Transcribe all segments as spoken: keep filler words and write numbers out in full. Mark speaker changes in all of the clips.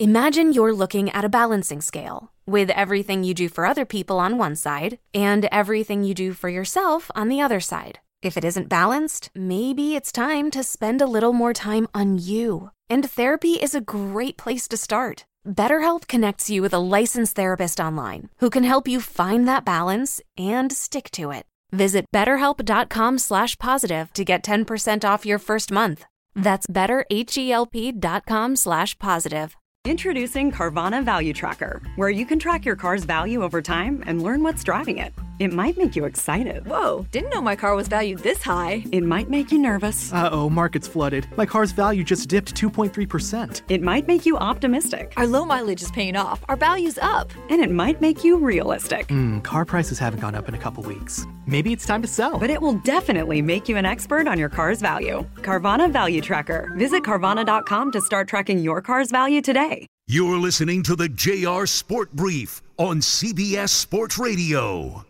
Speaker 1: Imagine you're looking at a balancing scale with everything you do for other people on one side and everything you do for yourself on the other side. If it isn't balanced, maybe it's time to spend a little more time on you. And therapy is a great place to start. BetterHelp connects you with a licensed therapist online who can help you find that balance and stick to it. Visit betterhelp.com slash positive to get ten percent off your first month. That's betterhelp.com slash positive.
Speaker 2: Introducing Carvana Value Tracker, where you can track your car's value over time and learn what's driving it. It might make you excited.
Speaker 3: Whoa, didn't know my car was valued this high.
Speaker 2: It might make you nervous.
Speaker 4: Uh-oh, market's flooded. My car's value just dipped two point three percent.
Speaker 2: It might make you optimistic.
Speaker 3: Our low mileage is paying off. Our value's up.
Speaker 2: And it might make you realistic.
Speaker 4: Mm, car prices haven't gone up in a couple weeks. Maybe it's time to sell.
Speaker 2: But it will definitely make you an expert on your car's value. Carvana Value Tracker. Visit Carvana dot com to start tracking your car's value today.
Speaker 5: You're listening to the J R Sport Brief on C B S Sports Radio.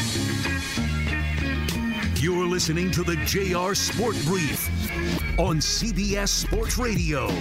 Speaker 5: You're listening to the J R Sport Brief on C B S Sports Radio.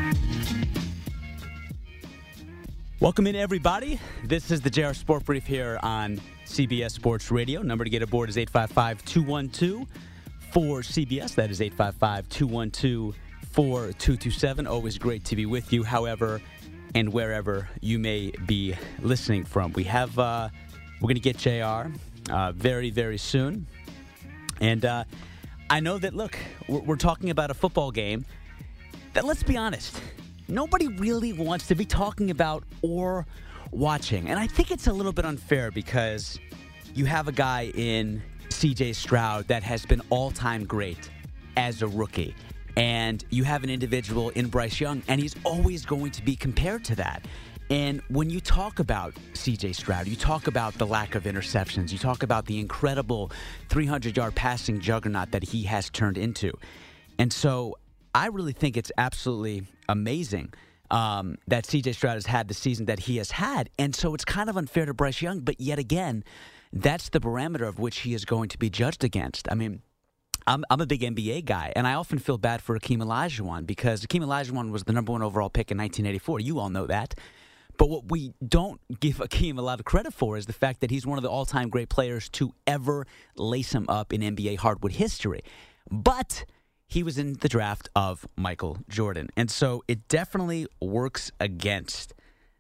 Speaker 6: Welcome in, everybody. This is the J R Sport Brief here on C B S Sports Radio. Number to get aboard is eight five five, two one two, four C B S. That is eight five five, two one two, four two two seven. Always great to be with you, however and wherever you may be listening from. We have, uh, we're going to get J R uh, very, very soon. And uh, I know that, look, we're, we're talking about a football game that, let's be honest, nobody really wants to be talking about or watching. And I think it's a little bit unfair because you have a guy in C J Stroud that has been all-time great as a rookie. And you have an individual in Bryce Young, and he's always going to be compared to that. And when you talk about C J Stroud, you talk about the lack of interceptions, you talk about the incredible three hundred yard passing juggernaut that he has turned into. And so I really think it's absolutely amazing um, that C J Stroud has had the season that he has had. And so it's kind of unfair to Bryce Young, but yet again, that's the parameter of which he is going to be judged against. I mean, I'm, I'm a big N B A guy, and I often feel bad for Akeem Olajuwon because Akeem Olajuwon was the number one overall pick in nineteen eighty-four. You all know that. But what we don't give Akeem a lot of credit for is the fact that he's one of the all-time great players to ever lace him up in N B A hardwood history. But he was in the draft of Michael Jordan. And so it definitely works against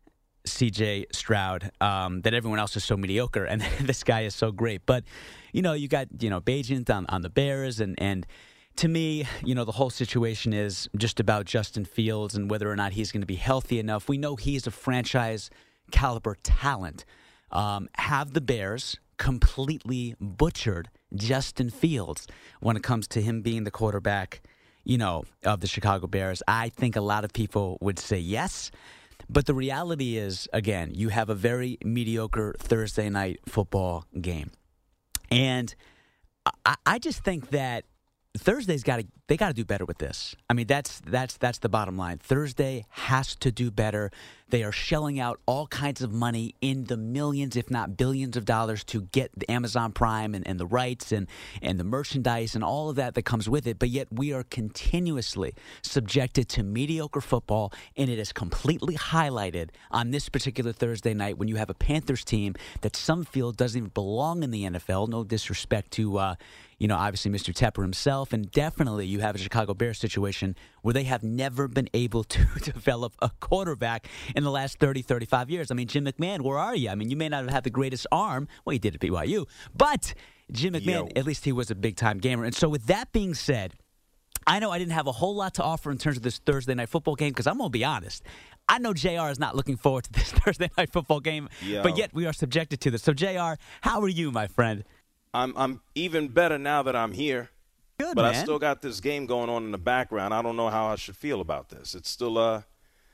Speaker 6: C J Stroud um, that everyone else is so mediocre and this guy is so great. But, you know, you got, you know, Bagent on, on the Bears and, and to me, you know, the whole situation is just about Justin Fields and whether or not he's going to be healthy enough. We know he's a franchise caliber talent. Um, have the Bears completely butchered Justin Fields when it comes to him being the quarterback, you know, of the Chicago Bears? I think a lot of people would say yes. But the reality is, again, you have a very mediocre Thursday night football game. And I, I just think that Thursday's got to they got to do better with this. I mean, that's that's that's the bottom line. Thursday has to do better. They are shelling out all kinds of money in the millions, if not billions of dollars to get the Amazon Prime and, and the rights and, and the merchandise and all of that that comes with it. But yet we are continuously subjected to mediocre football, and it is completely highlighted on this particular Thursday night when you have a Panthers team that some feel doesn't even belong in the N F L. No disrespect to, uh, you know, obviously Mister Tepper himself, and definitely you have a Chicago Bears situation where they have never been able to develop a quarterback in the last thirty, thirty-five years. I mean, Jim McMahon, where are you? I mean, you may not have had the greatest arm. Well, he did at B Y U. But Jim McMahon, Yo. at least he was a big-time gamer. And so with that being said, I know I didn't have a whole lot to offer in terms of this Thursday night football game because I'm going to be honest. I know J R is not looking forward to this Thursday night football game, Yo. but yet we are subjected to this. So, J R, how are you, my friend?
Speaker 7: I'm I'm even better now that I'm here.
Speaker 6: Good,
Speaker 7: but
Speaker 6: man.
Speaker 7: I still got this game going on in the background. I don't know how I should feel about this. It's still uh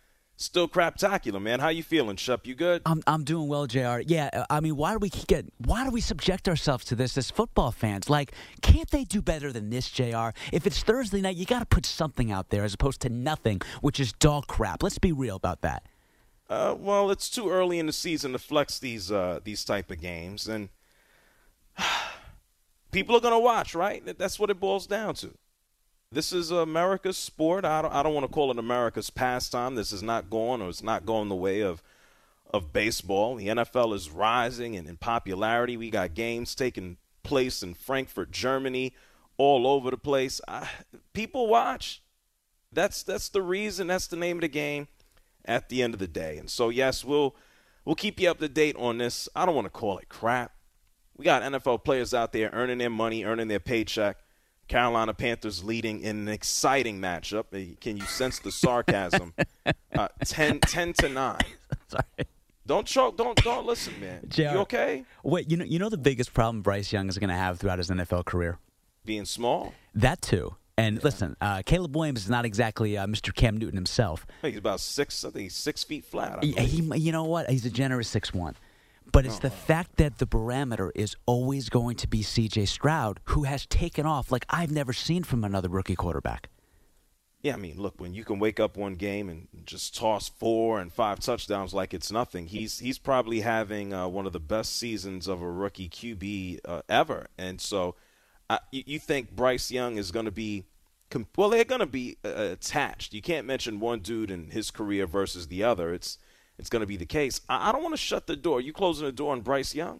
Speaker 7: still craptacular, man. How you feeling, Shup? You good?
Speaker 6: I'm I'm doing well, J R. Yeah, I mean, why do we get why do we subject ourselves to this as football fans? Like, can't they do better than this, J R? If it's Thursday night, you got to put something out there as opposed to nothing, which is dog crap. Let's be real about that.
Speaker 7: Uh, well, it's too early in the season to flex these uh, these type of games, and people are going to watch, right? That's what it boils down to. this is America's sport. I don't, I don't want to call it America's pastime. This is not going or it's not going the way of of baseball. The N F L is rising in, in popularity. We got games taking place in Frankfurt, Germany, all over the place. I, people watch. That's that's the reason. That's the name of the game at the end of the day. And so, yes, we'll we'll keep you up to date on this. I don't want to call it crap. We got N F L players out there earning their money, earning their paycheck. Carolina Panthers leading in an exciting matchup. Can you sense the sarcasm? uh, ten, ten to nine.
Speaker 6: Sorry.
Speaker 7: Don't choke. Don't don't listen, man.
Speaker 6: J R,
Speaker 7: you okay?
Speaker 6: Wait, you know you know the biggest problem Bryce Young is going to have throughout his N F L career?
Speaker 7: Being small?
Speaker 6: That too. And
Speaker 7: yeah.
Speaker 6: listen, uh, Caleb Williams is not exactly uh, Mister Cam Newton himself.
Speaker 7: Hey, he's about six. I think he's six feet flat.
Speaker 6: He, he, you know what? He's a generous six one. But it's the fact that the barometer is always going to be C J Stroud, who has taken off like I've never seen from another rookie quarterback.
Speaker 7: Yeah, I mean, look, when you can wake up one game and just toss four and five touchdowns like it's nothing, he's he's probably having uh, one of the best seasons of a rookie Q B uh, ever. And so uh, you, you think Bryce Young is going to be – well, they're going to be uh, attached. You can't mention one dude in his career versus the other. It's It's going to be the case. I, I don't want to shut the door. You closing the door on Bryce Young?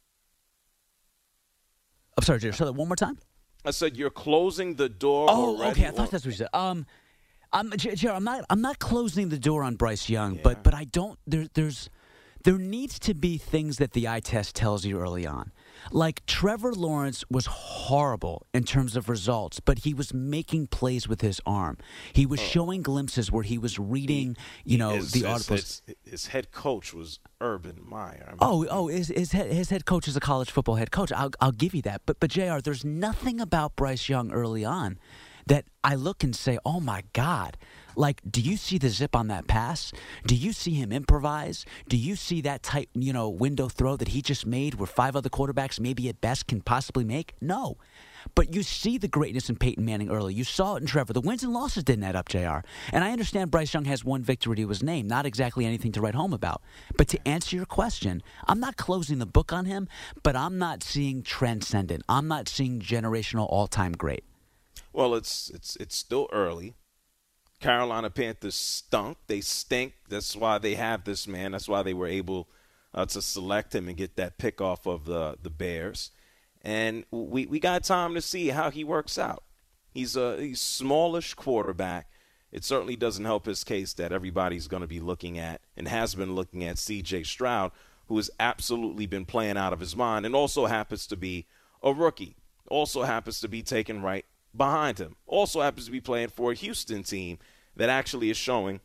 Speaker 6: I'm sorry, Jerry. Say that one more time.
Speaker 7: I said you're closing the door.
Speaker 6: Oh,
Speaker 7: already
Speaker 6: okay. I thought
Speaker 7: on-
Speaker 6: that's what you said. Um, I'm, Jerry, I'm not. I'm not closing the door on Bryce Young,
Speaker 7: Yeah.
Speaker 6: but but I don't. There, there's there needs to be things that the eye test tells you early on. Like Trevor Lawrence was horrible in terms of results, but he was making plays with his arm. He was showing glimpses where he was reading, you know,
Speaker 7: his,
Speaker 6: the
Speaker 7: his,
Speaker 6: articles.
Speaker 7: His, his head coach was Urban Meyer. I mean,
Speaker 6: Oh, oh, his his head, his head coach is a college football head coach. I'll I'll give you that. But but J R, there's nothing about Bryce Young early on that I look and say, oh my God. Like, do you see the zip on that pass? Do you see him improvise? Do you see that tight, you know, window throw that he just made where five other quarterbacks maybe at best can possibly make? No. But you see the greatness in Peyton Manning early. You saw it in Trevor. The wins and losses didn't add up, J R. And I understand Bryce Young has one victory to his name, not exactly anything to write home about. But to answer your question, I'm not closing the book on him, but I'm not seeing transcendent. I'm not seeing generational all-time great.
Speaker 7: Well, it's it's it's still early. Carolina Panthers stunk. They stink. That's why they have this man. That's why they were able uh, to select him and get that pick off of the the Bears. And we, we got time to see how he works out. He's a he's smallish quarterback. It certainly doesn't help his case that everybody's going to be looking at and has been looking at C J Stroud, who has absolutely been playing out of his mind and also happens to be a rookie. Also happens to be taken right behind him. Also happens to be playing for a Houston team that actually is showing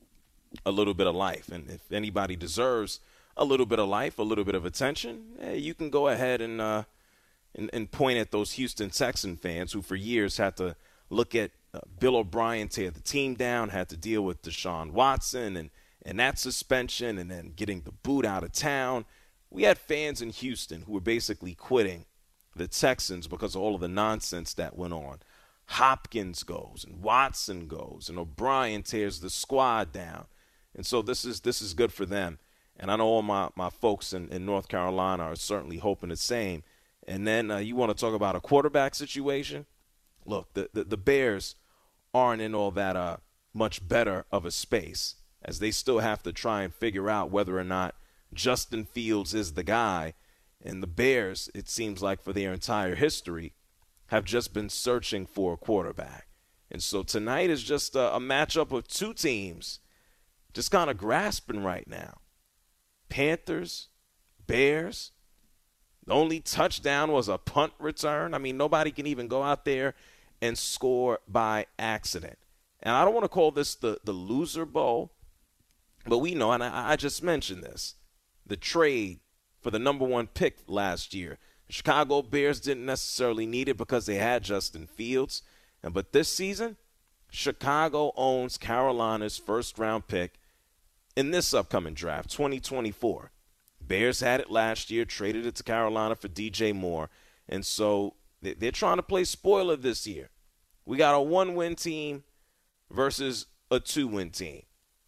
Speaker 7: a little bit of life. And if anybody deserves a little bit of life, a little bit of attention, hey, you can go ahead and, uh, and and point at those Houston Texan fans who for years had to look at uh, Bill O'Brien tear the team down, had to deal with Deshaun Watson and, and that suspension and then getting the boot out of town. We had fans in Houston who were basically quitting the Texans because of all of the nonsense that went on. Hopkins goes and Watson goes and O'Brien tears the squad down. And so this is this is good for them. And I know all my, my folks in, in North Carolina are certainly hoping the same. And then uh, you want to talk about a quarterback situation? Look, the, the, the Bears aren't in all that uh, much better of a space as they still have to try and figure out whether or not Justin Fields is the guy. And the Bears, it seems like for their entire history, have just been searching for a quarterback. And so tonight is just a, a matchup of two teams just kind of grasping right now. Panthers, Bears. The only touchdown was a punt return. I mean, nobody can even go out there and score by accident. And I don't want to call this the, the loser bowl, but we know, and I, I just mentioned this, the trade for the number one pick last year. The Chicago Bears didn't necessarily need it because they had Justin Fields. And but this season, Chicago owns Carolina's first-round pick in this upcoming draft, twenty twenty-four. Bears had it last year, traded it to Carolina for D J Moore. And so they're trying to play spoiler this year. We got a one-win team versus a two-win team.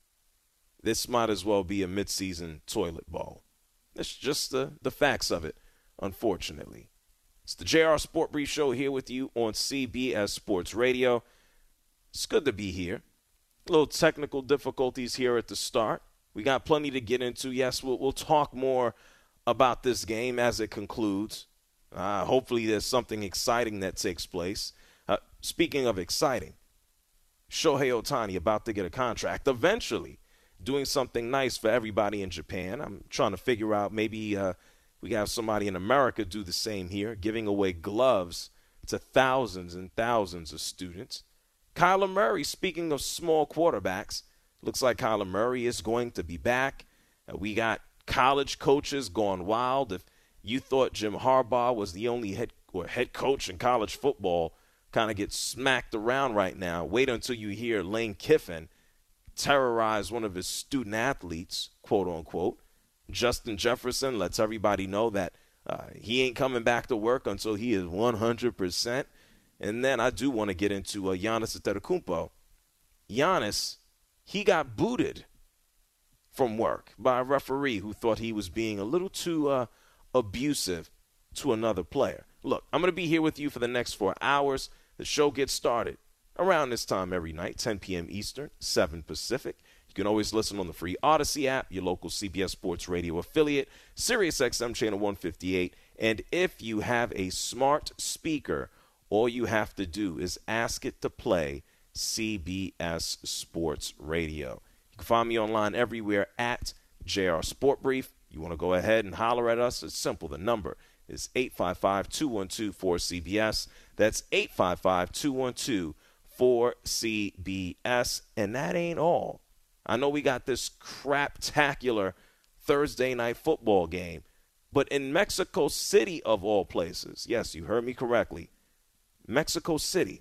Speaker 7: This might as well be a midseason toilet bowl. That's just the, the facts of it, unfortunately. It's the J R Sport Brief Show here with you on C B S Sports Radio. It's good to be here. A little technical difficulties here at the start. We got plenty to get into. Yes, we'll, we'll talk more about this game as it concludes. Uh, hopefully there's something exciting that takes place. Uh, speaking of exciting, Shohei Ohtani about to get a contract eventually, doing something nice for everybody in Japan. I'm trying to figure out maybe uh, we have somebody in America do the same here, giving away gloves to thousands and thousands of students. Kyler Murray, speaking of small quarterbacks, looks like Kyler Murray is going to be back. Uh, we got college coaches going wild. If you thought Jim Harbaugh was the only head or head coach in college football, kind of gets smacked around right now, wait until you hear Lane Kiffin terrorize one of his student athletes, quote unquote. Justin Jefferson lets everybody know that uh, he ain't coming back to work until he is one hundred percent. And then I do want to get into uh, Giannis Antetokounmpo. Giannis, he got booted from work by a referee who thought he was being a little too uh, abusive to another player. Look, I'm going to be here with you for the next four hours. The show gets started around this time every night, ten p.m. Eastern, seven Pacific. You can always listen on the free Odyssey app, your local C B S Sports Radio affiliate, Sirius X M channel one fifty-eight. And if you have a smart speaker, all you have to do is ask it to play C B S Sports Radio. You can find me online everywhere at J R Sport Brief. You want to go ahead and holler at us? It's simple. The number is eight five five, two one two, four C B S. That's eight five five, two one two, four C B S. And that ain't all. I know we got this craptacular Thursday night football game, but in Mexico City, of all places, yes, you heard me correctly, Mexico City,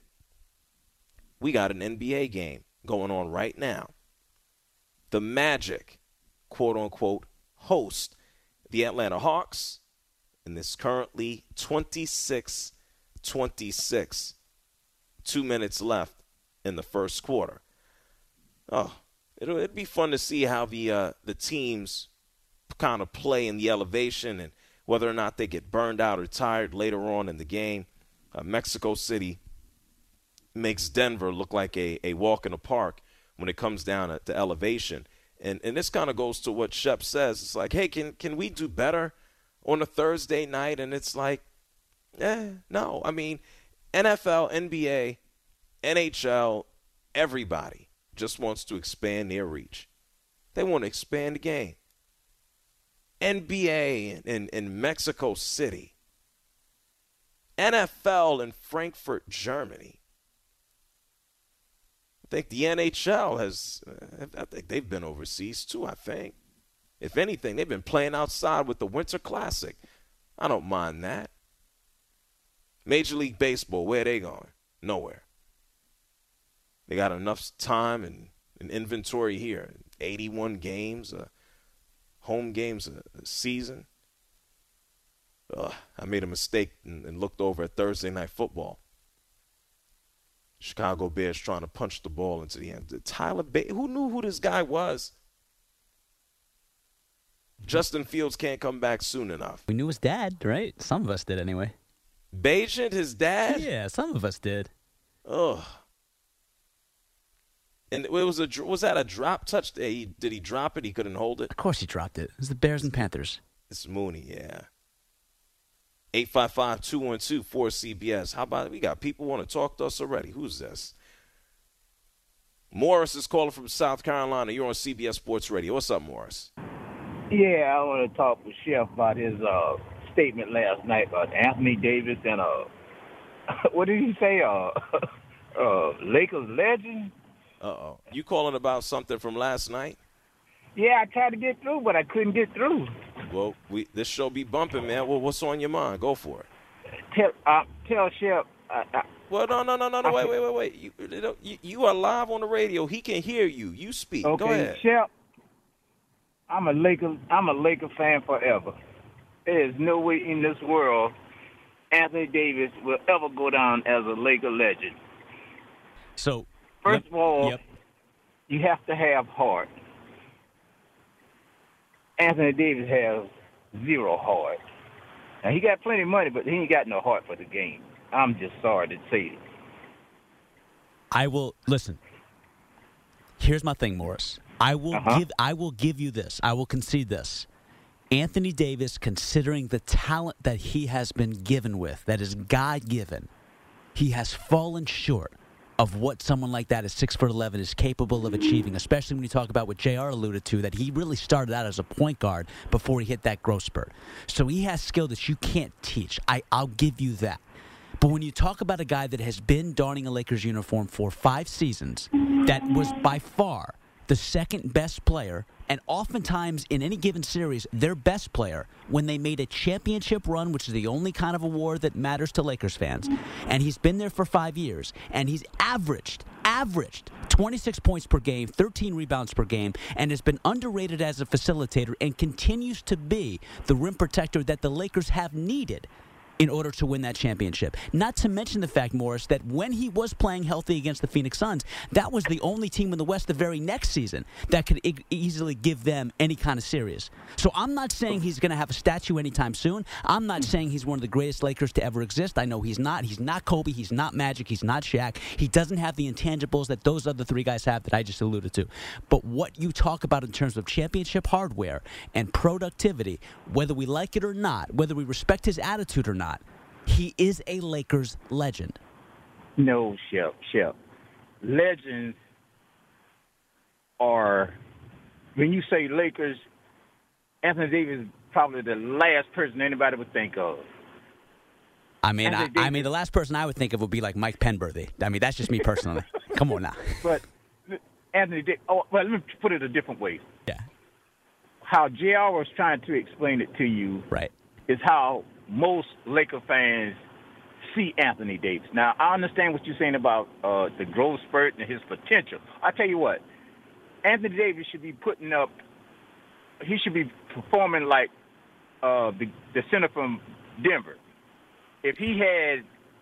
Speaker 7: we got an N B A game going on right now. The Magic, quote-unquote, host the Atlanta Hawks, and it's currently twenty-six twenty-six. Two minutes left in the first quarter. Oh, it'll it'd be fun to see how the uh, the teams kind of play in the elevation and whether or not they get burned out or tired later on in the game. Uh, Mexico City makes Denver look like a, a walk in the park when it comes down to, to elevation. And and this kind of goes to what Shep says. It's like, hey, can can we do better on a Thursday night? And it's like, eh, no. I mean, N F L, N B A, N H L, everybody just wants to expand their reach. They want to expand the game. N B A in, in, in Mexico City. N F L in Frankfurt, Germany. I think the N H L has, uh, I think they've been overseas too, I think. If anything, they've been playing outside with the Winter Classic. I don't mind that. Major League Baseball, where are they going? Nowhere. They got enough time and, and inventory here. eighty-one games, uh, home games a, a season. Ugh, I made a mistake and, and looked over at Thursday Night Football. Chicago Bears trying to punch the ball into the end. Tyler Bay, who knew who this guy was? Justin Fields can't come back soon enough.
Speaker 6: We knew his dad, right? Some of us did anyway.
Speaker 7: Bagent, his dad?
Speaker 6: Yeah, some of us did.
Speaker 7: Ugh. And it was a was that a drop touch? Did he, did he drop it? He couldn't hold it?
Speaker 6: Of course he dropped it. It was the Bears and Panthers.
Speaker 7: It's Mooney, yeah. eight five five, two one two, four C B S. How about it? We got people want to talk to us already. Who's this? Morris is calling from South Carolina. You're on C B S Sports Radio. What's up, Morris?
Speaker 8: Yeah, I want to talk with Chef about his uh, statement last night about Anthony Davis and, uh, what did he say, uh, uh, Lakers legend?
Speaker 7: Uh-oh. You calling about something from last night?
Speaker 8: Yeah, I tried to get through, but I couldn't get through.
Speaker 7: Well, we this show be bumping, man. Well, what's on your mind? Go for it.
Speaker 8: Tell uh, tell Chef. Uh, uh,
Speaker 7: well, no, no, no, no, no. Wait, wait, wait, wait. You, you, you are live on the radio. He can hear you. You speak.
Speaker 8: Okay,
Speaker 7: Go ahead.
Speaker 8: Chef. I'm a Laker. I'm a Laker fan forever. There is no way in this world Anthony Davis will ever go down as a Laker legend.
Speaker 6: So,
Speaker 8: first
Speaker 6: yep,
Speaker 8: of all,
Speaker 6: yep.
Speaker 8: you have to have heart. Anthony Davis has zero heart. Now, he got plenty of money, but he ain't got no heart for the game. I'm just sorry to say it.
Speaker 6: I will listen. Here's my thing, Morris. I will
Speaker 8: Uh-huh.
Speaker 6: give I will give you this. I will concede this. Anthony Davis, considering the talent that he has been given with, that is God-given, he has fallen short of what someone like that at six foot eleven is capable of achieving, especially when you talk about what J R alluded to, that he really started out as a point guard before he hit that growth spurt. So he has skill that you can't teach. I, I'll give you that. But when you talk about a guy that has been donning a Lakers uniform for five seasons, that was by far the second best player, and oftentimes in any given series, their best player, when they made a championship run, which is the only kind of award that matters to Lakers fans, and he's been there for five years, and he's averaged, averaged twenty-six points per game, thirteen rebounds per game, and has been underrated as a facilitator and continues to be the rim protector that the Lakers have needed in order to win that championship. Not to mention the fact, Morris, that when he was playing healthy against the Phoenix Suns, that was the only team in the West the very next season that could e- easily give them any kind of series. So I'm not saying he's going to have a statue anytime soon. I'm not saying he's one of the greatest Lakers to ever exist. I know he's not. He's not Kobe. He's not Magic. He's not Shaq. He doesn't have the intangibles that those other three guys have that I just alluded to. But what you talk about in terms of championship hardware and productivity, whether we like it or not, whether we respect his attitude or not, he is a Lakers legend.
Speaker 8: No, Shep, Shep. Legends are, when you say Lakers, Anthony Davis is probably the last person anybody would think of.
Speaker 6: I mean, I,
Speaker 8: Anthony
Speaker 6: I mean, the last person I would think of would be like Mike Penberthy. I mean, that's just me personally. Come on now.
Speaker 8: But Anthony Davis, oh, well, let me put it a different way.
Speaker 6: Yeah.
Speaker 8: How J R was trying to explain it to you
Speaker 6: Right.
Speaker 8: is how most Laker fans see Anthony Davis. Now, I understand what you're saying about uh, the growth spurt and his potential. I tell you what, Anthony Davis should be putting up, he should be performing like uh, the, the center from Denver. If he had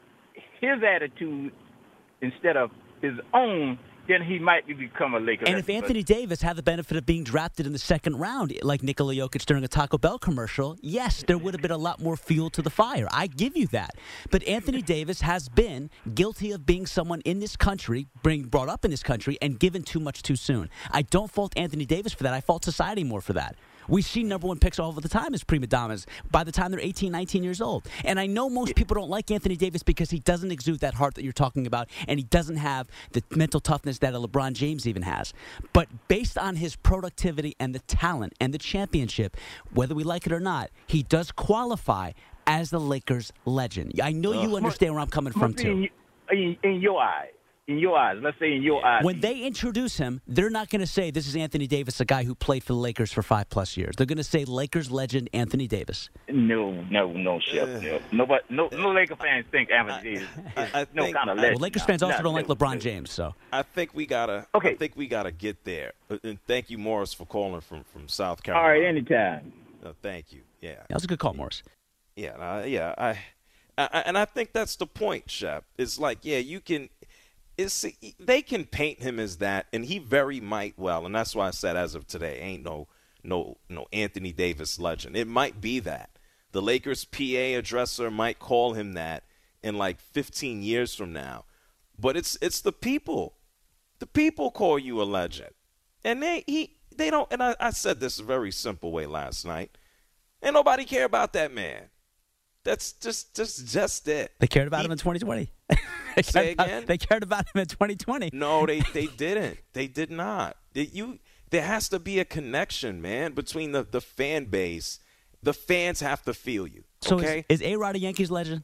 Speaker 8: his attitude instead of his own, then he might become a Laker.
Speaker 6: And if Anthony Davis had the benefit of being drafted in the second round, like Nikola Jokic during a Taco Bell commercial, yes, there would have been a lot more fuel to the fire. I give you that. But Anthony Davis has been guilty of being someone in this country, being brought up in this country, and given too much too soon. I don't fault Anthony Davis for that. I fault society more for that. We see number one picks all of the time as prima donnas by the time they're eighteen, nineteen years old. And I know most people don't like Anthony Davis because he doesn't exude that heart that you're talking about, and he doesn't have the mental toughness that a LeBron James even has. But based on his productivity and the talent and the championship, whether we like it or not, he does qualify as the Lakers legend. I know you understand where I'm coming from, too.
Speaker 8: In, in your eyes. In your eyes, let's say in your eyes.
Speaker 6: When they introduce him, they're not going to say, this is Anthony Davis, a guy who played for the Lakers for five plus years. They're going to say Lakers legend Anthony Davis.
Speaker 8: No, no, no, Chef. No. Nobody, no, no Laker fans think Anthony Davis is
Speaker 7: I, I
Speaker 8: no
Speaker 7: think,
Speaker 8: kind of legend.
Speaker 6: Well, Lakers fans also
Speaker 8: no,
Speaker 6: don't like
Speaker 8: no,
Speaker 6: LeBron
Speaker 8: no.
Speaker 6: James, so.
Speaker 7: I think we gotta.
Speaker 8: Okay.
Speaker 7: I think we gotta get there. And thank you, Morris, for calling from, from South
Speaker 8: All
Speaker 7: Carolina.
Speaker 8: right, anytime.
Speaker 7: No, thank you. Yeah.
Speaker 6: That was a good call, Morris.
Speaker 7: Yeah. Uh, yeah. I, I. And I think that's the point, Shep. It's like, yeah, you can. It's they can paint him as that, and he very might well. And that's why I said, as of today, ain't no, no, no Anthony Davis legend. It might be that. The Lakers P A addresser might call him that in like fifteen years from now. But it's it's the people. The people call you a legend. And they he they don't and I, I said this a very simple way last night. Ain't nobody care about that man. That's just just just it.
Speaker 6: They cared about
Speaker 7: He-
Speaker 6: him in twenty twenty. they, cared
Speaker 7: Say
Speaker 6: about,
Speaker 7: again?
Speaker 6: they cared about him in twenty twenty.
Speaker 7: No, they, they didn't. They did not. They, you there has to be a connection, man, between the, the fan base. The fans have to feel you.
Speaker 6: So
Speaker 7: Okay?
Speaker 6: is, is A-Rod a Yankees legend?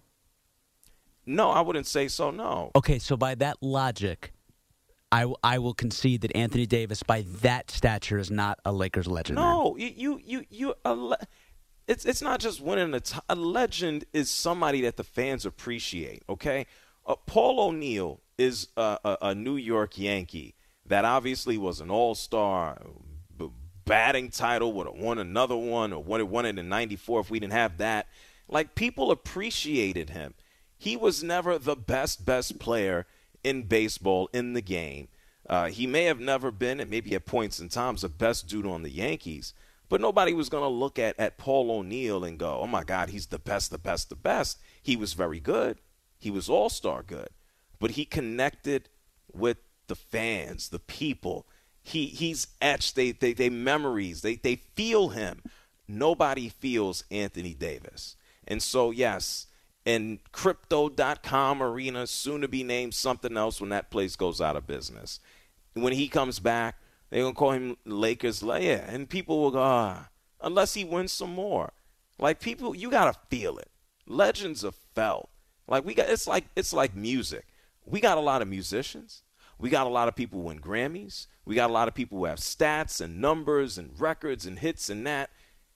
Speaker 7: No, I wouldn't say so, no.
Speaker 6: Okay, so by that logic, I, w- I will concede that Anthony Davis, by that stature, is not a Lakers legend. then.
Speaker 7: No, you you you, you a le- it's it's not just winning a, t- a legend is somebody that the fans appreciate, okay? Uh, Paul O'Neill is a, a, a New York Yankee that obviously was an all-star, b- batting title, would have won another one or would have won it in ninety-four if we didn't have that. Like, people appreciated him. He was never the best, best player in baseball, in the game. Uh, he may have never been, and maybe at points in times, the best dude on the Yankees. But nobody was going to look at, at Paul O'Neal and go, oh, my God, he's the best, the best, the best. He was very good. He was all-star good. But he connected with the fans, the people. He He's etched. They, they, they memories. They, they feel him. Nobody feels Anthony Davis. And so, yes, in Crypto dot com arena, soon to be named something else when that place goes out of business. When he comes back, they're going to call him Lakers. Yeah, and people will go, ah, unless he wins some more. Like, people, you got to feel it. Legends are felt. Like, we got, it's like, it's like music. We got a lot of musicians. We got a lot of people who win Grammys. We got a lot of people who have stats and numbers and records and hits and that.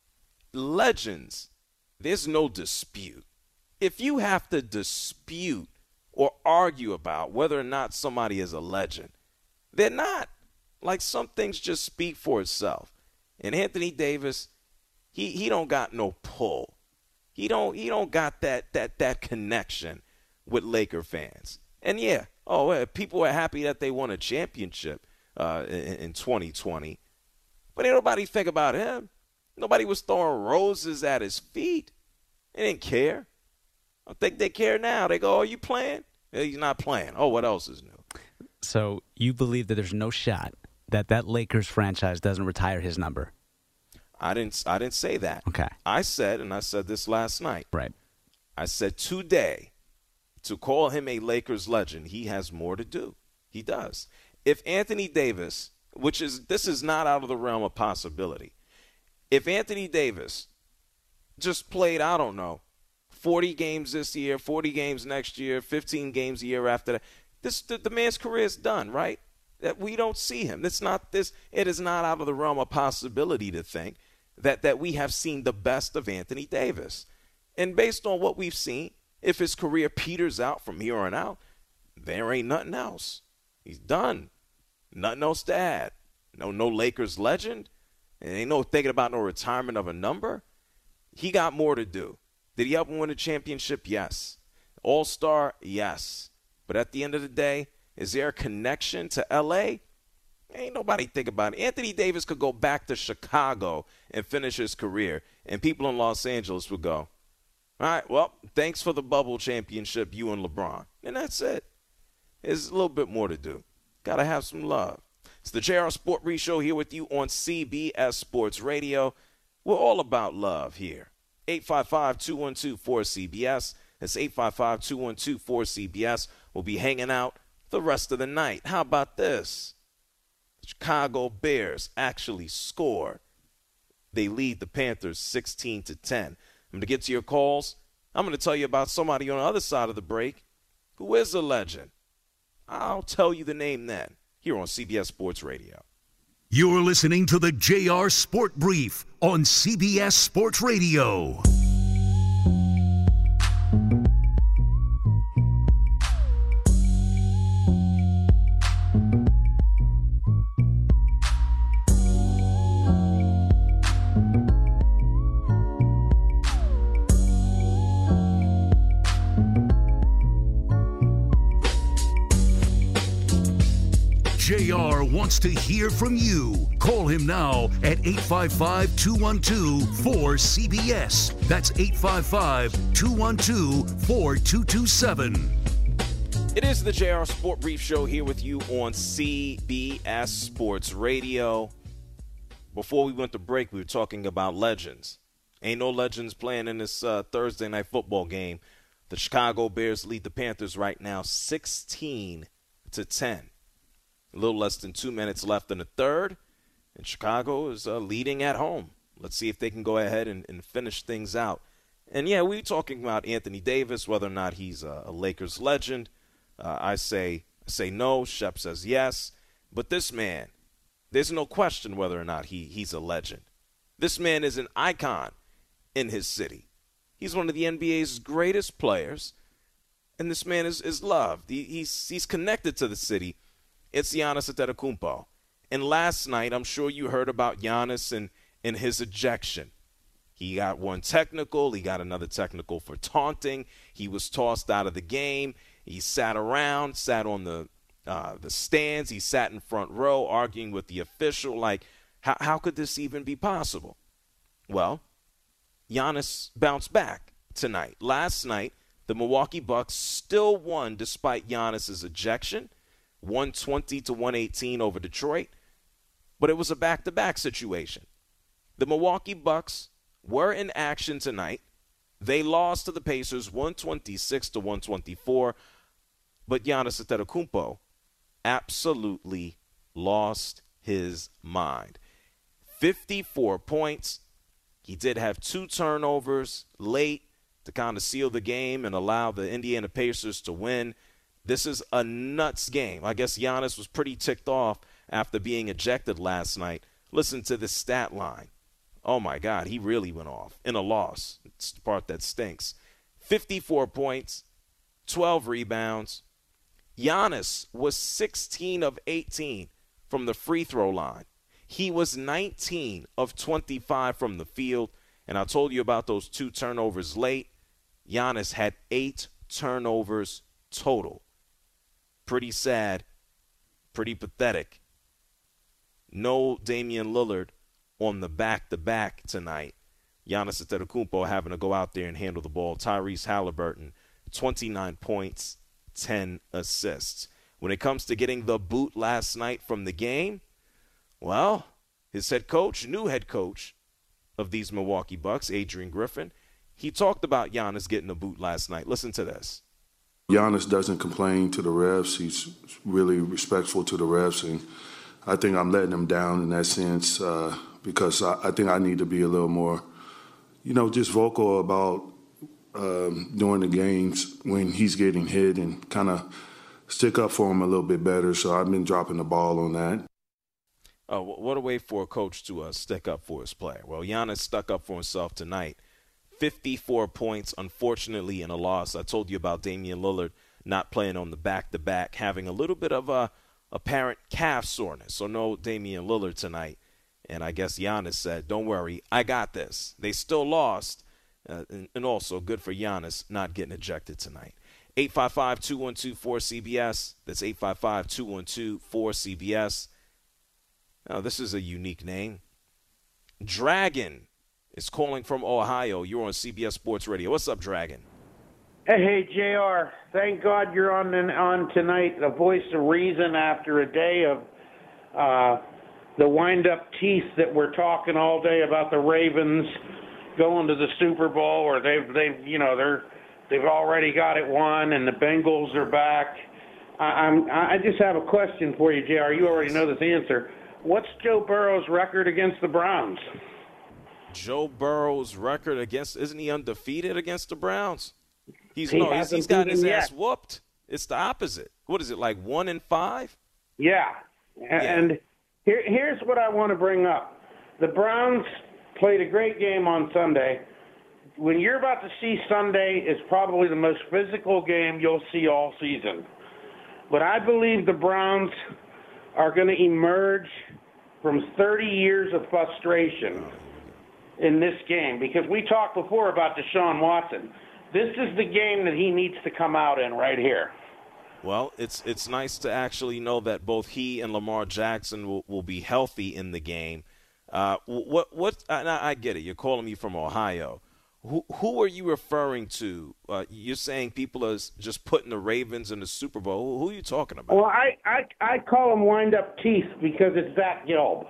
Speaker 7: Legends, there's no dispute. If you have to dispute or argue about whether or not somebody is a legend, they're not. Like, some things just speak for itself. And Anthony Davis, he he don't got no pull. He don't he don't got that that that connection with Laker fans. And yeah, oh, well, people are happy that they won a championship uh, in, in twenty twenty. But ain't nobody think about him. Nobody was throwing roses at his feet. They didn't care. I think they care now. They go, oh, you playing? He's not playing. Oh, what else is new?
Speaker 6: So you believe that there's no shot that that Lakers franchise doesn't retire his number?
Speaker 7: I didn't I didn't say that.
Speaker 6: Okay.
Speaker 7: I said, and I said this last night.
Speaker 6: Right.
Speaker 7: I said today, to call him a Lakers legend, he has more to do. He does. If Anthony Davis, which is, this is not out of the realm of possibility. If Anthony Davis just played, I don't know, forty games this year, forty games next year, fifteen games a year after that, this the, the man's career is done, right? That we don't see him. It's not this. It is not out of the realm of possibility to think that that we have seen the best of Anthony Davis. And based on what we've seen, if his career peters out from here on out, there ain't nothing else. He's done. Nothing else to add. No, no Lakers legend. And ain't no thinking about no retirement of a number. He got more to do. Did he help him win a championship? Yes. All-star? Yes. But at the end of the day, is there a connection to L A? Ain't nobody think about it. Anthony Davis could go back to Chicago and finish his career, and people in Los Angeles would go, all right, well, thanks for the bubble championship, you and LeBron. And that's it. There's a little bit more to do. Got to have some love. It's the J R Sport Brief Show here with you on C B S Sports Radio. We're all about love here. eight five five, two one two, four C B S. That's eight five five, two one two, four C B S. We'll be hanging out the rest of the night. How about this? The Chicago Bears actually scored. They lead the Panthers sixteen to ten. I'm going to get to your calls. I'm going to tell you about somebody on the other side of the break who is a legend. I'll tell you the name then, here on C B S Sports Radio.
Speaker 5: You're listening to the J R Sport Brief on C B S Sports Radio. J R wants to hear from you. Call him now at eight five five, two one two, four C B S. That's eight five five, two one two, four two two seven.
Speaker 7: It is the J R Sport Brief Show here with you on C B S Sports Radio. Before we went to break, we were talking about legends. Ain't no legends playing in this uh, Thursday night football game. The Chicago Bears lead the Panthers right now sixteen to ten. A little less than two minutes left in the third, and Chicago is uh, leading at home. Let's see if they can go ahead and, and finish things out. And, yeah, we're talking about Anthony Davis, whether or not he's a, a Lakers legend. Uh, I say I say no. Shep says yes. But this man, there's no question whether or not he, he's a legend. This man is an icon in his city. He's one of the N B A's greatest players, and this man is, is loved. He, he's, he's connected to the city. It's Giannis Antetokounmpo. And last night, I'm sure you heard about Giannis and, and his ejection. He got one technical. He got another technical for taunting. He was tossed out of the game. He sat around, sat on the uh, the stands. He sat in front row arguing with the official. Like, how, how could this even be possible? Well, Giannis bounced back tonight. Last night, the Milwaukee Bucks still won despite Giannis's ejection, one twenty to one eighteen over Detroit, but it was a back-to-back situation. The Milwaukee Bucks were in action tonight. They lost to the Pacers one twenty-six to one twenty-four, but Giannis Antetokounmpo absolutely lost his mind. fifty-four points. He did have two turnovers late to kind of seal the game and allow the Indiana Pacers to win. This is a nuts game. I guess Giannis was pretty ticked off after being ejected last night. Listen to this stat line. Oh, my God, he really went off in a loss. It's the part that stinks. fifty-four points, twelve rebounds. Giannis was sixteen of eighteen from the free throw line. He was nineteen of twenty-five from the field. And I told you about those two turnovers late. Giannis had eight turnovers total. Pretty sad, pretty pathetic. No Damian Lillard on the back-to-back tonight. Giannis Antetokounmpo having to go out there and handle the ball. Tyrese Halliburton, twenty-nine points, ten assists. When it comes to getting the boot last night from the game, well, his head coach, new head coach of these Milwaukee Bucks, Adrian Griffin, he talked about Giannis getting a boot last night. Listen to this.
Speaker 9: Giannis doesn't complain to the refs. He's really respectful to the refs, and I think I'm letting him down in that sense uh, because I, I think I need to be a little more, you know, just vocal about um, during the games when he's getting hit and kind of stick up for him a little bit better. So I've been dropping the ball on that.
Speaker 7: Oh, what a way for a coach to uh, stick up for his player. Well, Giannis stuck up for himself tonight. fifty-four points, unfortunately, in a loss. I told you about Damian Lillard not playing on the back-to-back, having a little bit of a apparent calf soreness. So no Damian Lillard tonight. And I guess Giannis said, don't worry, I got this. They still lost. Uh, and, and also good for Giannis not getting ejected tonight. eight five five, two one two, four C B S. That's eight five five, two one two, four C B S. Now, this is a unique name. Dragon is calling from Ohio. You're on C B S Sports Radio. What's up, Dragon?
Speaker 10: Hey, hey, J R. Thank God you're on on tonight, the voice of reason after a day of uh, the wind-up teeth that we're talking all day about the Ravens going to the Super Bowl, or they've they've you know they're they've already got it won, and the Bengals are back. I, I'm I just have a question for you, J R. You already know this answer. What's Joe Burrow's record against the Browns?
Speaker 7: Joe Burrow's record against, isn't he undefeated against the Browns? He's
Speaker 10: he
Speaker 7: no, he's, he's got his
Speaker 10: yet.
Speaker 7: ass whooped. It's the opposite. What is it, like one in five?
Speaker 10: Yeah.
Speaker 7: yeah.
Speaker 10: And here, here's what I want to bring up. The Browns played a great game on Sunday. When you're about to see Sunday is probably the most physical game you'll see all season. But I believe the Browns are going to emerge from thirty years of frustration in this game, because we talked before about Deshaun Watson. This is the game that he needs to come out in right here.
Speaker 7: Well, it's it's nice to actually know that both he and Lamar Jackson will, will be healthy in the game. Uh, what what? I, I get it. You're calling me from Ohio. Who who are you referring to? Uh, you're saying people are just putting the Ravens in the Super Bowl. Who, who are you talking about?
Speaker 10: Well, I, I, I call them wind-up teeth because it's Zach Gelb.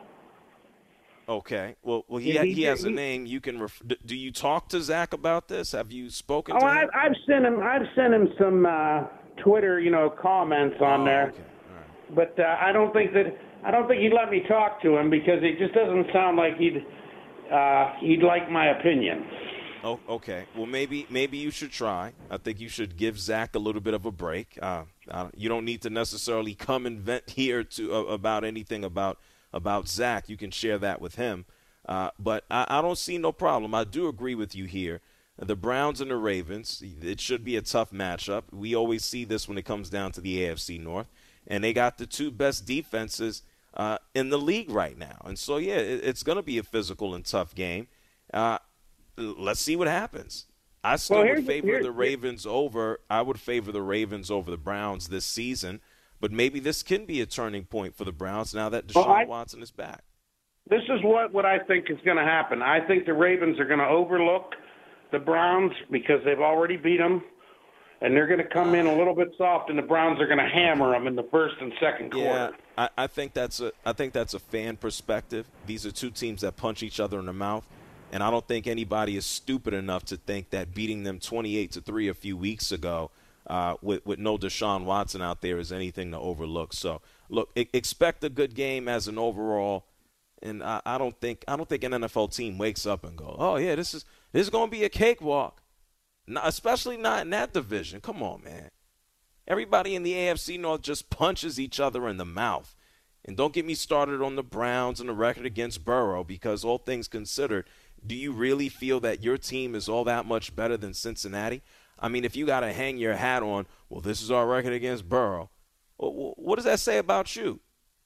Speaker 7: Okay. Well, well, he
Speaker 10: Yeah,
Speaker 7: he,
Speaker 10: he-
Speaker 7: has a
Speaker 10: he-
Speaker 7: name. You can. Ref- d- do you talk to Zach about this? Have you spoken
Speaker 10: Oh,
Speaker 7: to
Speaker 10: I,
Speaker 7: him?
Speaker 10: I've sent him. I've sent him some uh, Twitter, you know, comments on
Speaker 7: Oh,
Speaker 10: there.
Speaker 7: okay. All right.
Speaker 10: But uh, I don't think that I don't think he'd let me talk to him because it just doesn't sound like he'd uh, he'd like my opinion.
Speaker 7: Oh, okay. Well, maybe maybe you should try. I think you should give Zach a little bit of a break. Uh, uh, you don't need to necessarily come and vent here to uh, about anything about about Zach. You can share that with him. Uh, but I, I don't see no problem. I do agree with you here. The Browns and the Ravens, it should be a tough matchup. We always see this when it comes down to the A F C North. And they got the two best defenses uh, in the league right now. And so, yeah, it, it's going to be a physical and tough game. Uh, let's see what happens. I still
Speaker 10: Well,
Speaker 7: would
Speaker 10: here's-
Speaker 7: favor
Speaker 10: here's-
Speaker 7: the Ravens over – I would favor the Ravens over the Browns this season. But maybe this can be a turning point for the Browns now that Deshaun
Speaker 10: Well, I-
Speaker 7: Watson is back.
Speaker 10: This is what, what I think is going to happen. I think the Ravens are going to overlook the Browns because they've already beat them, and they're going to come in a little bit soft, and the Browns are going to hammer them in the first and second quarter.
Speaker 7: Yeah, I, I think that's a I think that's a fan perspective. These are two teams that punch each other in the mouth, and I don't think anybody is stupid enough to think that beating them twenty-eight to three a few weeks ago uh, with with no Deshaun Watson out there is anything to overlook. So, look, I- expect a good game as an overall. And I, I don't think I don't think an N F L team wakes up and go, oh yeah, this is this is going to be a cakewalk, not, especially not in that division. Come on, man. Everybody in the A F C North just punches each other in the mouth. And don't get me started on the Browns and the record against Burrow, because all things considered, do you really feel that your team is all that much better than Cincinnati? I mean, if you got to hang your hat on, well, this is our record against Burrow, well, what does that say about you?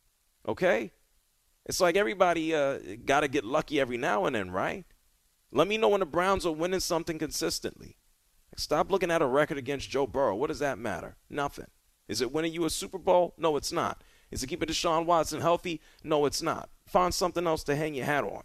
Speaker 7: Okay? It's like everybody uh, got to get lucky every now and then, right? Let me know when the Browns are winning something consistently. Stop looking at a record against Joe Burrow. What does that matter? Nothing. Is it winning you a Super Bowl? No, it's not. Is it keeping Deshaun Watson healthy? No, it's not. Find something else to hang your hat on.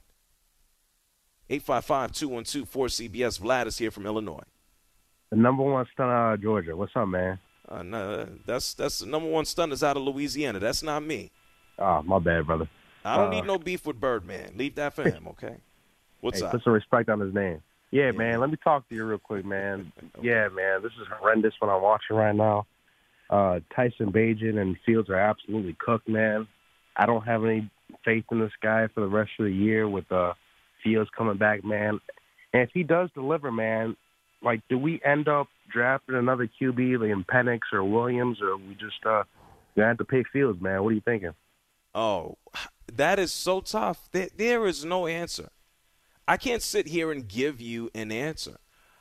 Speaker 7: eight five five, two one two, four C B S. Vlad is here from Illinois.
Speaker 11: The number one stunt out of Georgia. What's up, man?
Speaker 7: Uh, no, that's that's the number one stunt is out of Louisiana. That's not me.
Speaker 11: Oh, my bad, brother.
Speaker 7: I don't
Speaker 11: uh,
Speaker 7: need no beef with Birdman. Leave that for him, okay? What's
Speaker 11: hey,
Speaker 7: up?
Speaker 11: Put some respect on his name. Yeah, yeah, man, let me talk to you real quick, man. Okay. Yeah, man, this is horrendous what I'm watching right now. Uh, Tyson Bagent and Fields are absolutely cooked, man. I don't have any faith in this guy for the rest of the year with uh, Fields coming back, man. And if he does deliver, man, like, do we end up drafting another Q B like in Penix or Williams, or we just uh, gonna have to pay Fields, man? What are you thinking?
Speaker 7: Oh, that is so tough. There, there is no answer. I can't sit here and give you an answer.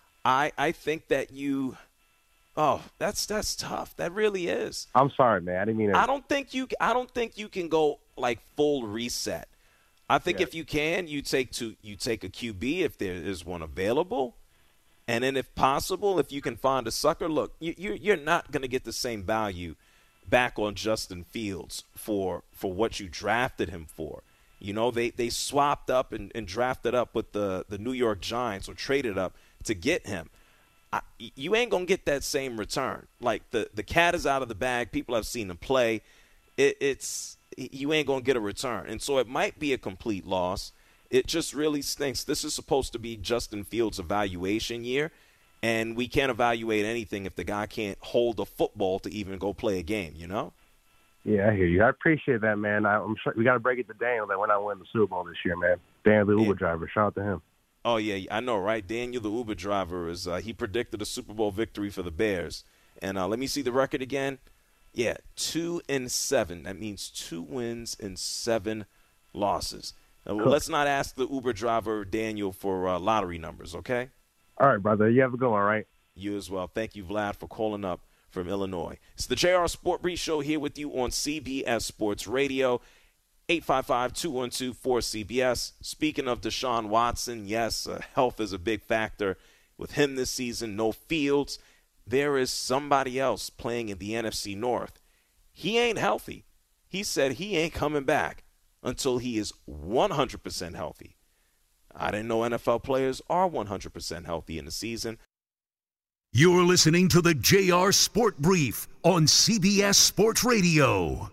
Speaker 7: I I think that you – oh, that's that's tough. That really is.
Speaker 11: I'm sorry, man. I didn't mean to –
Speaker 7: I don't think you I don't think you can go, like, full reset. I think yeah. if you can, you take to you take a Q B if there is one available. And then if possible, if you can find a sucker, look, you, you, you're not going to get the same value back on Justin Fields for for what you drafted him for. You know, they, they swapped up and, and drafted up with the, the New York Giants, or traded up to get him. I, you ain't going to get that same return. Like, the, the cat is out of the bag. People have seen him play. It, it's you ain't going to get a return. And so it might be a complete loss. It just really stinks. This is supposed to be Justin Fields' evaluation year, and we can't evaluate anything if the guy can't hold a football to even go play a game, you know?
Speaker 11: Yeah, I hear you. I appreciate that, man. I, I'm sure we got to break it to Daniel that we're not winning the Super Bowl this year, man. Daniel, the Uber yeah. driver. Shout out to him.
Speaker 7: Oh, yeah, I know, right? Daniel, the Uber driver, is uh, he predicted a Super Bowl victory for the Bears. And uh, let me see the record again. Yeah, two and seven. That means two wins and seven losses. Uh, well, let's not ask the Uber driver, Daniel, for uh, lottery numbers, okay?
Speaker 11: All right, brother. You have a good one, all right?
Speaker 7: You as well. Thank you, Vlad, for calling up from Illinois. It's the J R Sport Brief Show here with you on C B S Sports Radio. eight five five, two one two, four C B S. Speaking of Deshaun Watson, yes, uh, health is a big factor with him this season. No Fields. There is somebody else playing in the N F C North. He ain't healthy. He said he ain't coming back until he is one hundred percent healthy. I didn't know N F L players are one hundred percent healthy in the season.
Speaker 5: You're listening to the J R Sport Brief on C B S Sports Radio.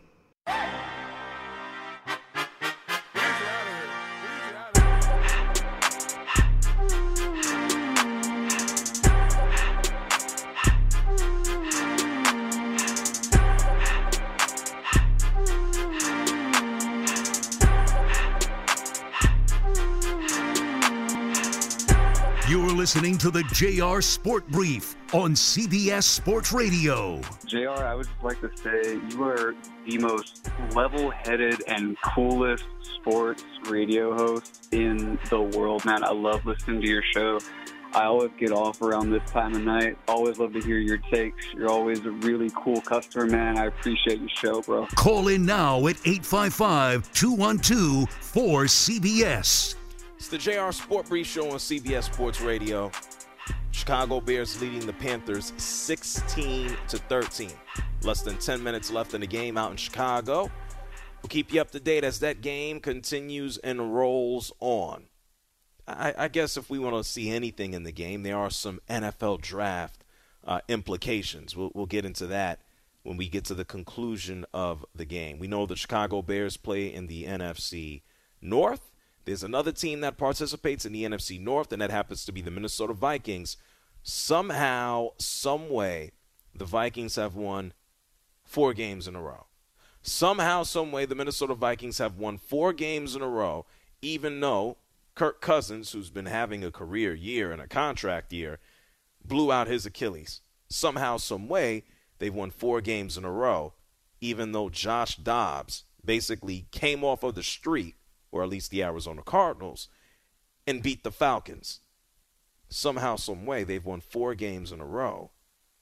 Speaker 5: You're listening to the J R Sport Brief on C B S Sports Radio.
Speaker 12: J R, I would just like to say you are the most level-headed and coolest sports radio host in the world, man. I love listening to your show. I always get off around this time of night. Always love to hear your takes. You're always a really cool customer, man. I appreciate your show, bro.
Speaker 5: Call in now at eight five five, two one two, four C B S.
Speaker 7: It's the J R Sport Brief Show on C B S Sports Radio. Chicago Bears leading the Panthers sixteen to thirteen. Less than ten minutes left in the game out in Chicago. We'll keep you up to date as that game continues and rolls on. I, I guess if we want to see anything in the game, there are some N F L draft uh, implications. We'll, we'll get into that when we get to the conclusion of the game. We know the Chicago Bears play in the N F C North. There's another team that participates in the N F C North, and that happens to be the Minnesota Vikings. Somehow, some way, the Vikings have won four games in a row. Somehow, some way, the Minnesota Vikings have won four games in a row, even though Kirk Cousins, who's been having a career year and a contract year, blew out his Achilles. Somehow, some way, they've won four games in a row, even though Josh Dobbs basically came off of the street, or at least the Arizona Cardinals, and beat the Falcons. Somehow, some way, they've won four games in a row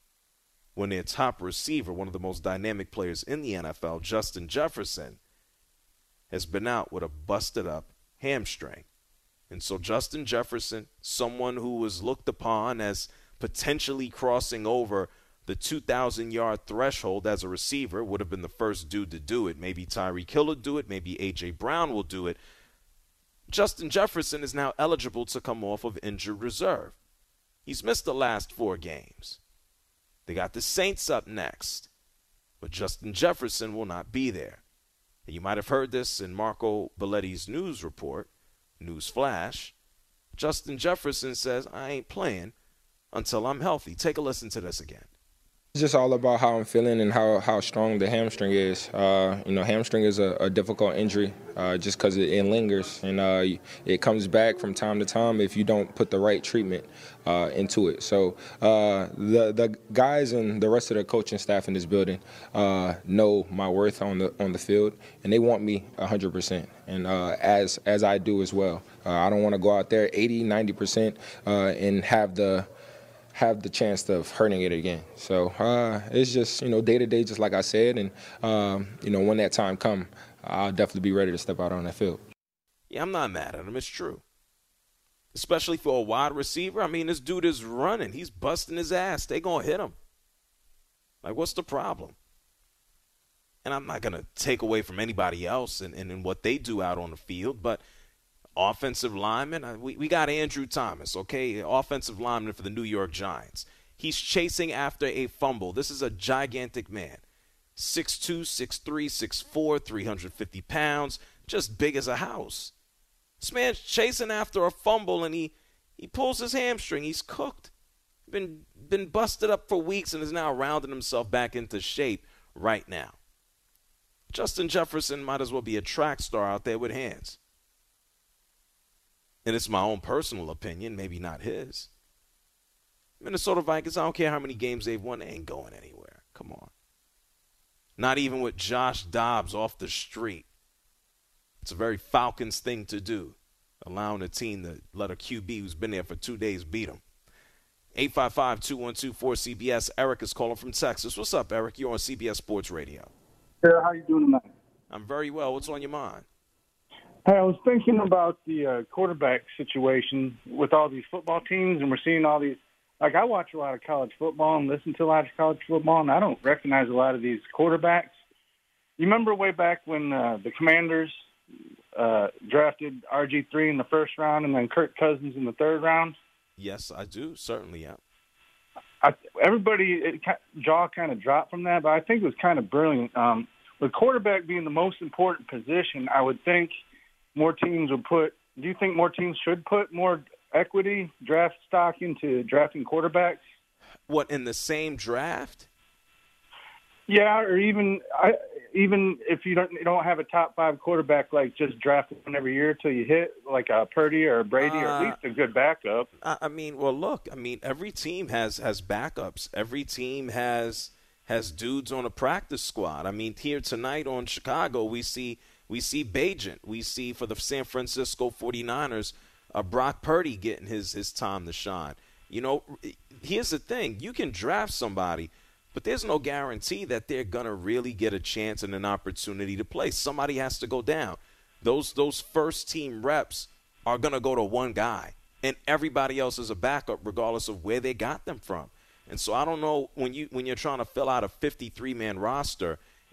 Speaker 7: when their top receiver, one of the most dynamic players in the N F L, Justin Jefferson, has been out with a busted-up hamstring. And so Justin Jefferson, someone who was looked upon as potentially crossing over the two thousand yard threshold as a receiver, would have been the first dude to do it. Maybe Tyreek Hill will do it. Maybe A J. Brown will do it. Justin Jefferson is now eligible to come off of injured reserve. He's missed the last four games. They got the Saints up next, but Justin Jefferson will not be there. And you might have heard this in Marco Belletti's news report, news flash. Justin Jefferson says, I ain't playing until I'm healthy. Take a listen to this again.
Speaker 13: It's just all about how I'm feeling and how, how strong the hamstring is. Uh, you know, hamstring is a, a difficult injury uh, just because it, it lingers, and uh, it comes back from time to time if you don't put the right treatment uh, into it. So uh, the the guys and the rest of the coaching staff in this building uh, know my worth on the on the field, and they want me one hundred percent, and uh, as as I do as well. Uh, I don't want to go out there eighty, ninety percent uh, and have the have the chance of hurting it again. So uh, it's just, you know, day-to-day, just like I said. And, um, you know, when that time comes, I'll definitely be ready to step out on that field.
Speaker 7: Yeah, I'm not mad at him. It's true. Especially for a wide receiver. I mean, this dude is running. He's busting his ass. They going to hit him. Like, what's the problem? And I'm not going to take away from anybody else and, and, and what they do out on the field, but offensive lineman, we, we got Andrew Thomas, okay, offensive lineman for the New York Giants. He's chasing after a fumble. This is a gigantic man, six two, six three, six four, three hundred fifty pounds, just big as a house. This man's chasing after a fumble, and he, he pulls his hamstring. He's cooked. Been, been busted up for weeks and is now rounding himself back into shape right now. Justin Jefferson might as well be a track star out there with hands. And it's my own personal opinion, maybe not his. Minnesota Vikings, I don't care how many games they've won, they ain't going anywhere. Come on. Not even with Josh Dobbs off the street. It's a very Falcons thing to do, allowing a team to let a Q B who's been there for two days beat them. eight five five, two one two, four C B S. Eric is calling from Texas. What's up, Eric? You're on C B S Sports Radio.
Speaker 14: Hey, how you doing tonight?
Speaker 7: I'm very well. What's on your mind?
Speaker 14: Hey, I was thinking about the uh, quarterback situation with all these football teams, and we're seeing all these. Like, I watch a lot of college football and listen to a lot of college football, and I don't recognize a lot of these quarterbacks. You remember way back when uh, the Commanders uh, drafted R G three in the first round and then Kirk Cousins in the third round?
Speaker 7: Yes, I do. Certainly, yeah.
Speaker 14: I, everybody, it, jaw kind of dropped from that, but I think it was kind of brilliant. Um, with quarterback being the most important position, I would think more teams would put – do you think more teams should put more equity, draft stock into drafting quarterbacks?
Speaker 7: What, in the same draft?
Speaker 14: Yeah, or even I, even if you don't you don't have a top five quarterback, like just draft one every year till you hit like a Purdy or a Brady, uh, or at least a good backup.
Speaker 7: I mean, well, look, I mean, every team has has backups. Every team has has dudes on a practice squad. I mean, here tonight on Chicago, we see we see Bagent. We see for the San Francisco forty-niners, uh, Brock Purdy getting his his time to shine. You know, here's the thing: you can draft somebody, but there's no guarantee that they're going to really get a chance and an opportunity to play. Somebody has to go down. Those those first-team reps are going to go to one guy, and everybody else is a backup regardless of where they got them from. And so I don't know, when, you, when you're trying to fill out a fifty-three man roster,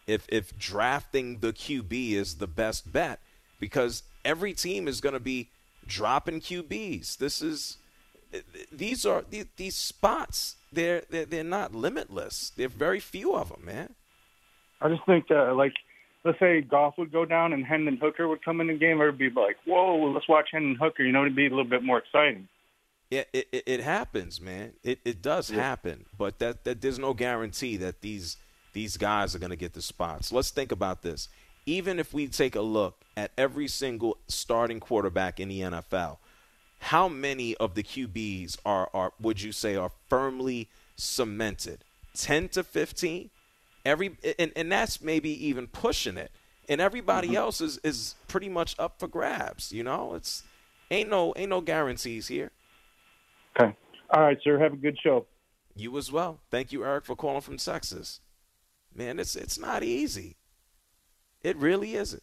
Speaker 7: if if drafting the Q B is the best bet, because every team is going to be dropping Q Bs. This is these are these, these spots. They're, they're they're not limitless. There are very few of them, man.
Speaker 14: I just think uh, like. Let's say Goff would go down and Hendon Hooker would come in the game. Everybody would be like, whoa, let's watch Hendon Hooker. You know, it'd be a little bit more exciting.
Speaker 7: Yeah, it, it, it happens, man. It it does yeah. happen. But that, that there's no guarantee that these these guys are going to get the spots. Let's think about this. Even if we take a look at every single starting quarterback in the N F L, how many of the Q Bs are, are would you say, are firmly cemented? ten to fifteen? Every and, and that's maybe even pushing it, and everybody mm-hmm. else is, is pretty much up for grabs. You know, it's ain't no ain't no guarantees here.
Speaker 14: Okay, all right, sir. Have a good show.
Speaker 7: You as well. Thank you, Eric, for calling from Texas. Man, it's it's not easy. It really isn't.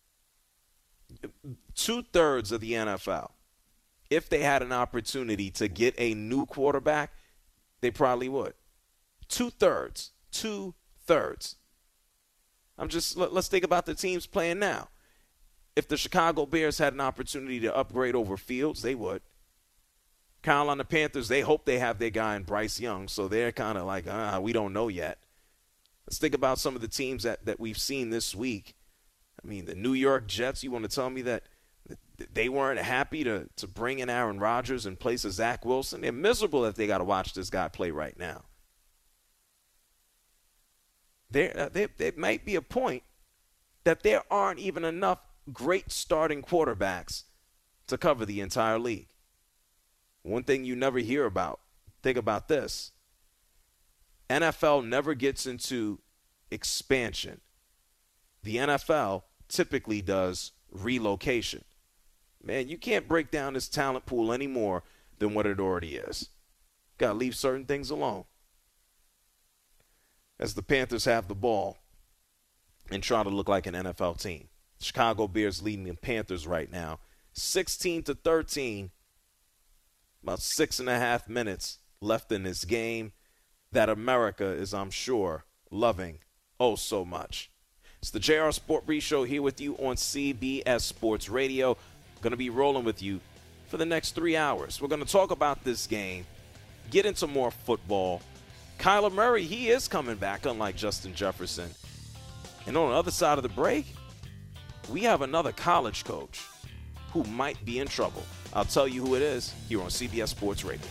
Speaker 7: Two thirds of the N F L, if they had an opportunity to get a new quarterback, they probably would. Two thirds. Two. Thirds. I'm just let, let's think about the teams playing now. If the Chicago Bears had an opportunity to upgrade over Fields, they would. Carolina Panthers, they hope they have their guy in Bryce Young, so they're kind of like, ah, we don't know yet. Let's think about some of the teams that, that we've seen this week. I mean, the New York Jets, you want to tell me that they weren't happy to, to bring in Aaron Rodgers in place of Zach Wilson? They're miserable that they got to watch this guy play right now. There, uh, there, there might be a point that there aren't even enough great starting quarterbacks to cover the entire league. One thing you never hear about, think about this. N F L never gets into expansion. The N F L typically does relocation. Man, you can't break down this talent pool any more than what it already is. Got to leave certain things alone. As the Panthers have the ball and try to look like an N F L team. Chicago Bears leading the Panthers right now, sixteen to thirteen. About six and a half minutes left in this game that America is, I'm sure, loving oh so much. It's the J R Sport Brief Show here with you on C B S Sports Radio. Going to be rolling with you for the next three hours. We're going to talk about this game, get into more football. Kyler Murray, he is coming back, unlike Justin Jefferson. And on the other side of the break, we have another college coach who might be in trouble. I'll tell you who it is here on C B S Sports Radio.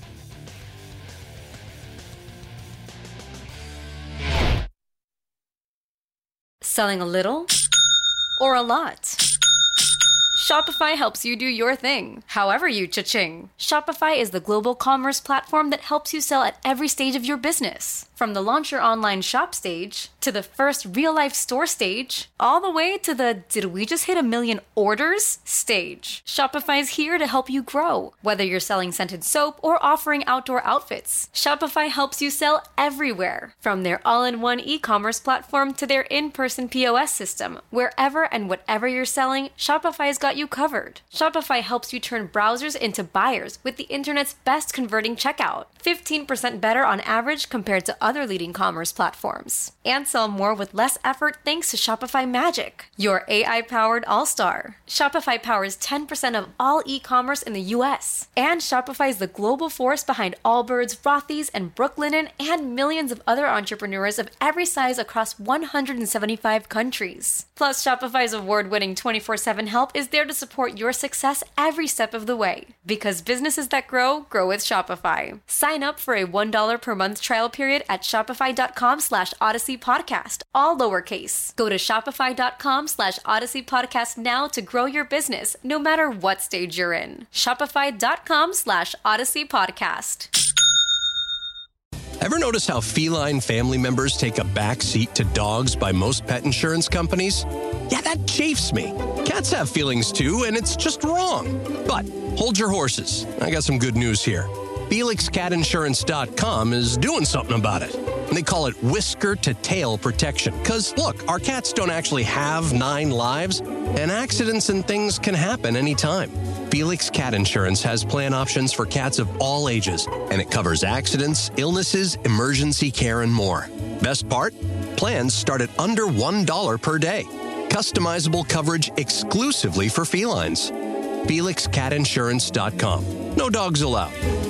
Speaker 15: Selling a little or a lot? Shopify helps you do your thing, however you cha-ching. Shopify is the global commerce platform that helps you sell at every stage of your business. From the launch your online shop stage, to the first real-life store stage, all the way to the did we just hit a million orders stage. Shopify's here to help you grow. Whether you're selling scented soap or offering outdoor outfits, Shopify helps you sell everywhere. From their all-in-one e-commerce platform to their in-person P O S system, wherever and whatever you're selling, Shopify's got you covered. Shopify helps you turn browsers into buyers with the internet's best converting checkout. fifteen percent better on average compared to other leading commerce platforms. And sell more with less effort thanks to Shopify Magic, your A I-powered all-star. Shopify powers ten percent of all e-commerce in the U S. And Shopify is the global force behind Allbirds, Rothy's, and Brooklinen, and millions of other entrepreneurs of every size across one hundred seventy-five countries. Plus, Shopify's award-winning twenty-four seven help is there to support your success every step of the way. Because businesses that grow, grow with Shopify. Sign up for a one dollar per month trial period at shopify.com slash Odyssey Podcast, all lowercase. Go to shopify.com slash Odyssey Podcast now to grow your business, no matter what stage you're in. Shopify.com slash Odyssey Podcast.
Speaker 16: Ever notice how feline family members take a back seat to dogs by most pet insurance companies? Yeah, that chafes me. Cats have feelings too, and it's just wrong. But hold your horses. I got some good news here. Felix Cat Insurance dot com is doing something about it. They call it whisker-to-tail protection. Because, look, our cats don't actually have nine lives, and accidents and things can happen anytime. Felix Cat Insurance has plan options for cats of all ages, and it covers accidents, illnesses, emergency care, and more. Best part? Plans start at under one dollar per day. Customizable coverage exclusively for felines. Felix Cat Insurance dot com. No dogs allowed.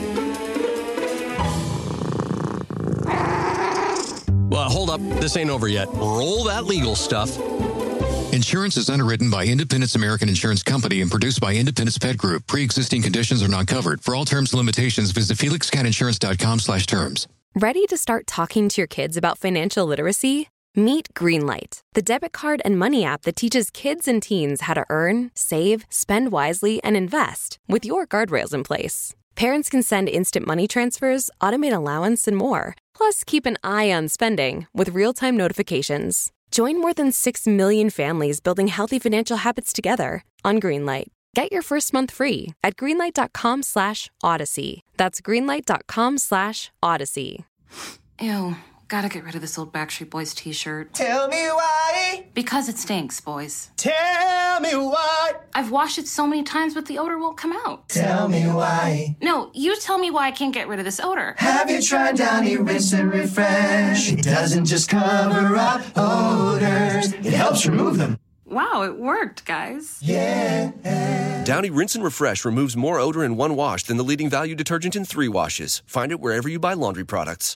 Speaker 16: Well, hold up. This ain't over yet. Roll that legal stuff.
Speaker 17: Insurance is underwritten by Independence American Insurance Company and produced by Independence Pet Group. Pre-existing conditions are not covered. For all terms and limitations, visit felix cat insurance dot com slash terms.
Speaker 18: Ready to start talking to your kids about financial literacy? Meet Greenlight, the debit card and money app that teaches kids and teens how to earn, save, spend wisely, and invest with your guardrails in place. Parents can send instant money transfers, automate allowance, and more. Plus, keep an eye on spending with real-time notifications. Join more than six million families building healthy financial habits together on Greenlight. Get your first month free at greenlight.com slash odyssey. That's greenlight.com slash odyssey.
Speaker 19: Ew, gotta get rid of this old Backstreet Boys t-shirt.
Speaker 20: Tell me why.
Speaker 19: Because it stinks, boys.
Speaker 20: Tell me why.
Speaker 19: I've washed it so many times, but the odor won't come out.
Speaker 20: Tell me why.
Speaker 19: No, you tell me why I can't get rid of this odor.
Speaker 20: Have you tried Downy Rinse and Refresh? It doesn't just cover up odors, it helps remove them.
Speaker 19: Wow, it worked, guys.
Speaker 20: Yeah.
Speaker 21: Downy Rinse and Refresh removes more odor in one wash than the leading value detergent in three washes. Find it wherever you buy laundry products.